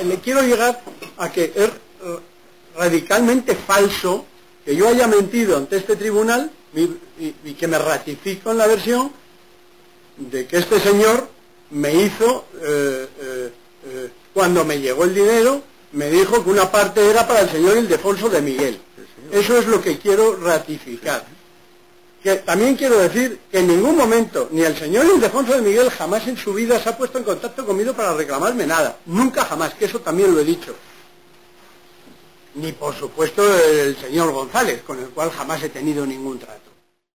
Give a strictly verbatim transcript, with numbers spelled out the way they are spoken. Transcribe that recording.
le quiero llegar a que es radicalmente falso que yo haya mentido ante este tribunal y, y, y que me ratifico en la versión de que este señor me hizo, eh, eh, eh, cuando me llegó el dinero, me dijo que una parte era para el señor Ildefonso de Miguel. Eso es lo que quiero ratificar. Que también quiero decir que en ningún momento, ni el señor Ildefonso de Miguel jamás en su vida se ha puesto en contacto conmigo para reclamarme nada. Nunca jamás, que eso también lo he dicho. Ni por supuesto el señor González, con el cual jamás he tenido ningún trato.